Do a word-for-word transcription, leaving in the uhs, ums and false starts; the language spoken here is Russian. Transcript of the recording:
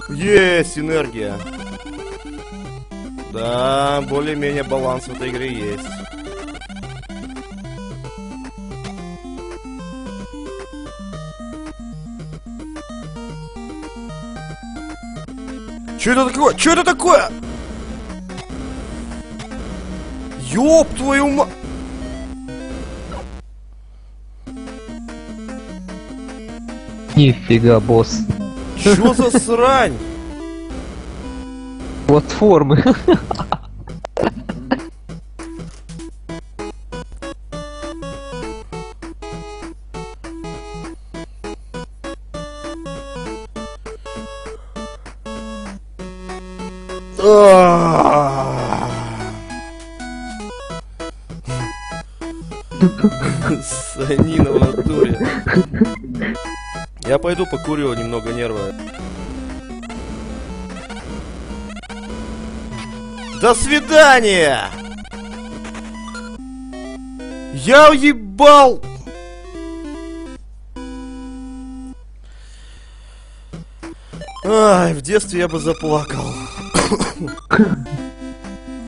Есть энергия. Да, более-менее баланс в этой игре есть. Что это такое? Что это такое? Ёб твою ма... Нифига, босс. Чё за срань? Платформы. Санина в натуре. Я пойду покурю немного нервы. До свидания! Я уебал! Ай, в детстве я бы заплакал.